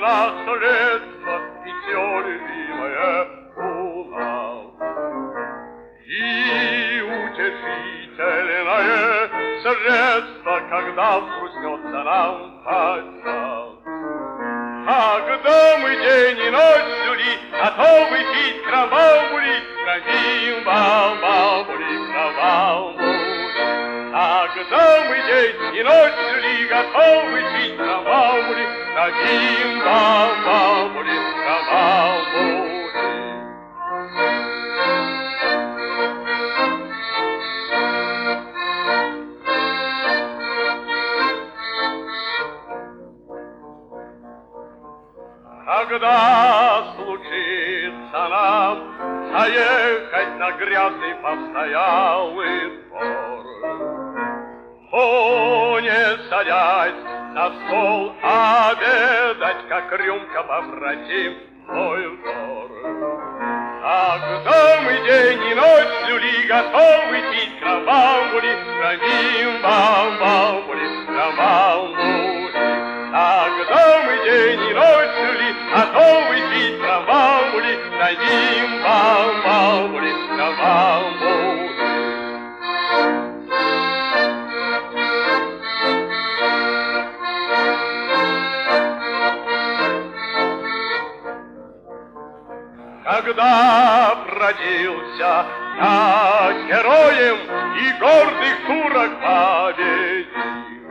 наше детство и все любимое у нас. И утешительное средство, когда взгрустнется нам подчас. Когда мы день и ночь люли, готовы пить крамбамбули, храним бамбамбули, крамбамбули. Когда мы день и ночь люли, готовы пить крамбамбули, храним бамбамбули, крамбамбули. Когда случится нам заехать на грязный постоялый двор, о, не садясь за стол обедать, как рюмка побратим твой взор. Когда мы день и ночь люли, готовы пить крамбамбули, храним бамбамбули, крамбамбули. Когда мы день и ночь люли, готовы пить крамбамбули, храним бамбамбули, крамбамбули. Когда родился я героем и гордых турок победил,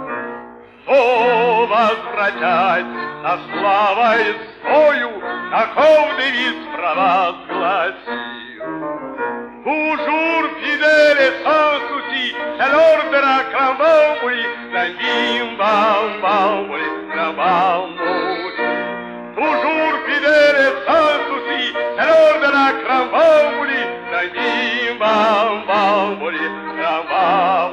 то возвратять со славой свою таков девиз провозгласил. Toujours fidèle sans souci, c'est l'ordre de la cramambouille, la bim bam bambouli, cramambouille. Toujours fidèle sans souci, c'est l'ordre de la cramambouille, la bim bam bambouli, cramambouille.